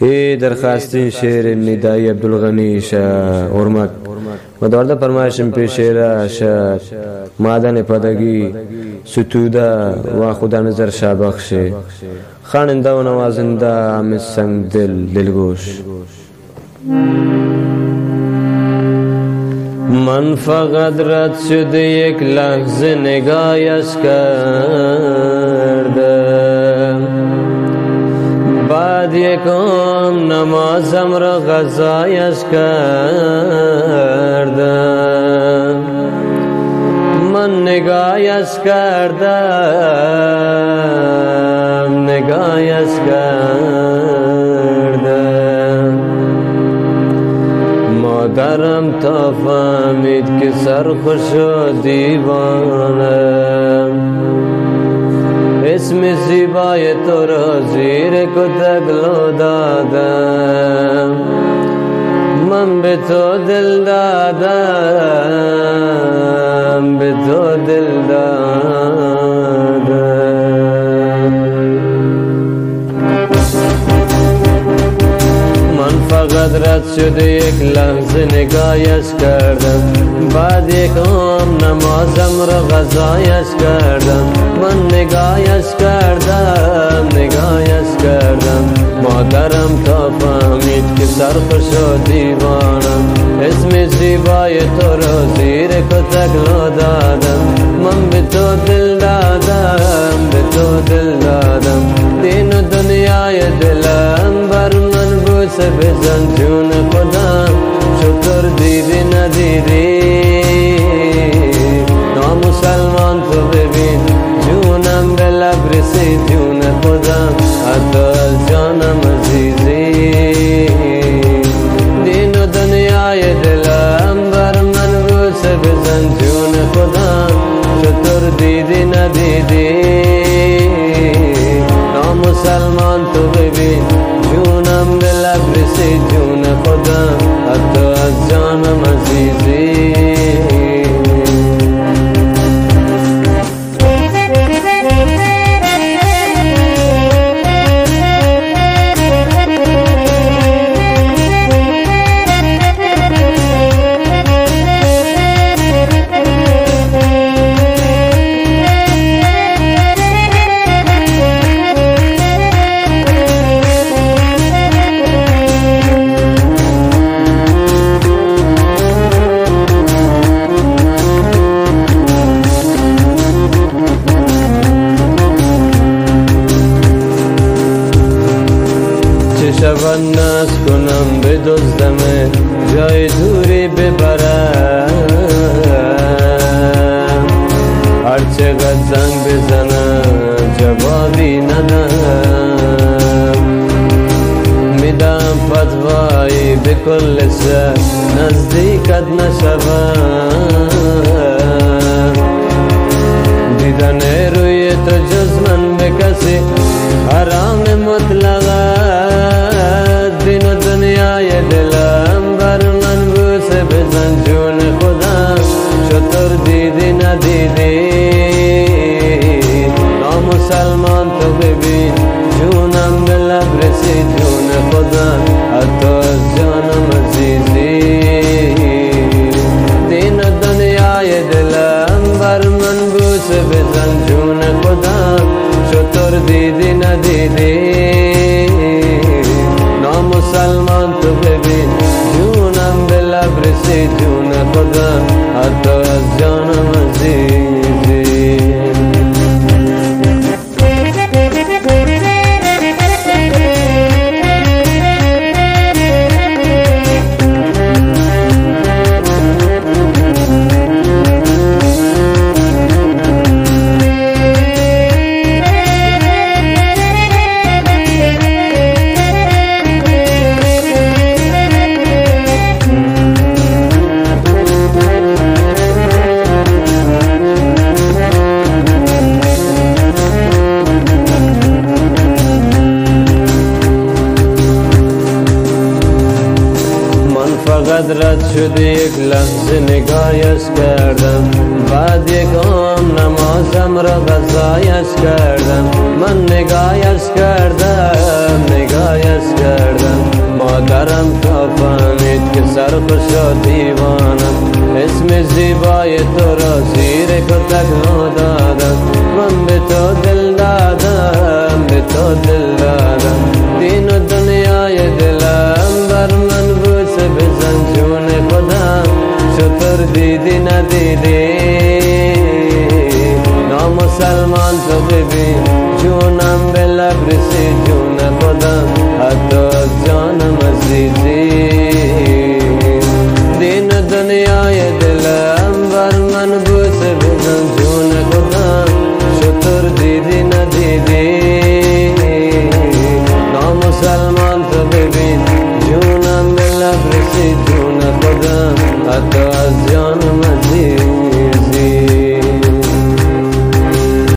ای درخواستین شعر ندای عبدالغنی ارمک و دارده فرمایشم پیش شعر مادن پدگی ستوده و خدا نظر شابخش خواننده و نوازنده آمد سنگ دلگوش. من فقط رد شده یک لحظه نگاهش کردم، بعد یکم نمازم را قضایش کردم. من نگاهش کردم، نگاهش کردم. مادرم تا فهمید که سرخوش و دیوانم، اسم زیبای تو را زیر کتک لو دادم. من به تو دل دادم، به تو دل دادم. من فقط رد شده یک لحظه نگاهش کردم، بعد یکم نمازم را قضایش کردم. من نگاهش کردم، نگاهش کردم. مادرم تا فهمید که سرخوش و دیوانم، اسم زیبای تو را زیر کتک لو دادم. من به تو دل دادم، به تو دل دادم. دین و دنیای دلم بر من بوسه بزن جون خودم. شکر دیدی ندیدی نامسلمان تو ببین، جونم به لب رسید جون خودم، حتی از جانم عزیزی. دین و دنیای دلم بر من بوسه بزن جون خودم. شکر دیدی ندیدی نامسلمان تو ببین، جونم به لب رسید جون خودم، حتی از جانم عزیزی. شبان ناز کنم بدزدم، جای دوری ببرم. هر چقدر زنگ بزنم جوابی ندم. میدم فتوایی به کل شهر نزدیکت نشوم. دیدن روی تو جز من به کسی حرام مطلقه. دین و دنیای دلم بر من بوسه بزن جون خودم. شطور دیدی ندیدی نامسلمان تو ببین، جونم به لب رسید جون خودم، حتی از جانم عزیزی. دین و دنیای دلم بر من بوسه بزن جون خودم. شطور دیدی ندیدی نامسلمان تو ببین، جونم به لب رسید جون خودم، حتی از جانم عزیزی. فقط رد شده یک لحظه نگاهش کردم، بعد یکم نمازم را قضایش کردم، من نگاهش کردم، نگاهش کردم. مادرم تا فهمید که سرخوش و دیوانم، اسم زیبای تو را زیر کتک دادم. من به تو دل دادم، به تو دل دادم. دین و دنیای دلم بر من بوسه بزن جون خودم، شطور دیدی ندیدی نامسلمان تو ببین جونم به لب رسید.